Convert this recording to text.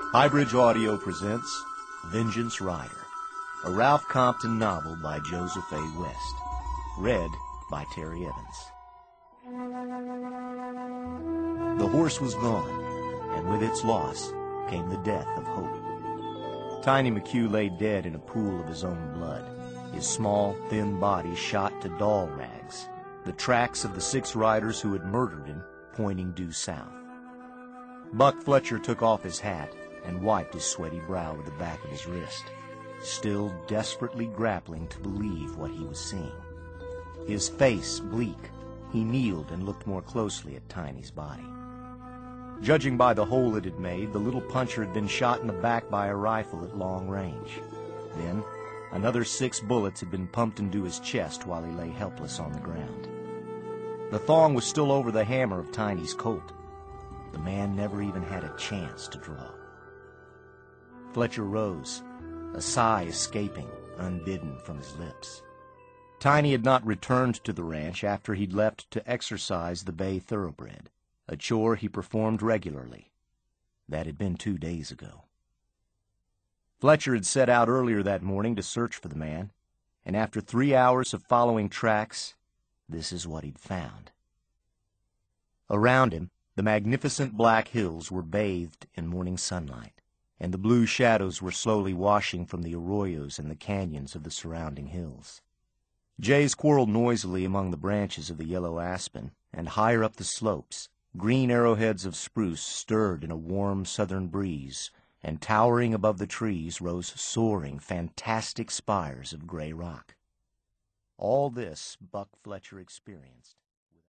Highbridge Audio presents Vengeance Rider, a Ralph Compton novel by Joseph A. West, read by Terry Evans. The horse was gone, and with its loss came the death of hope. Tiny McHugh lay dead in a pool of his own blood, his small, thin body shot to doll rags, the tracks of the 6 riders who had murdered him pointing due south. Buck Fletcher took off his hat and wiped his sweaty brow with the back of his wrist, still desperately grappling to believe what he was seeing. His face bleak, he kneeled and looked more closely at Tiny's body. Judging by the hole it had made, the little puncher had been shot in the back by a rifle at long range. Then, another 6 bullets had been pumped into his chest while he lay helpless on the ground. The thong was still over the hammer of Tiny's Colt. The man never even had a chance to draw. Fletcher rose, a sigh escaping, unbidden, from his lips. Tiny had not returned to the ranch after he'd left to exercise the bay thoroughbred, a chore he performed regularly. That had been 2 days ago. Fletcher had set out earlier that morning to search for the man, and after 3 hours of following tracks, this is what he'd found. Around him, the magnificent black hills were bathed in morning sunlight, and the blue shadows were slowly washing from the arroyos and the canyons of the surrounding hills. Jays quarreled noisily among the branches of the yellow aspen, and higher up the slopes, green arrowheads of spruce stirred in a warm southern breeze, and towering above the trees rose soaring, fantastic spires of gray rock. All this Buck Fletcher experienced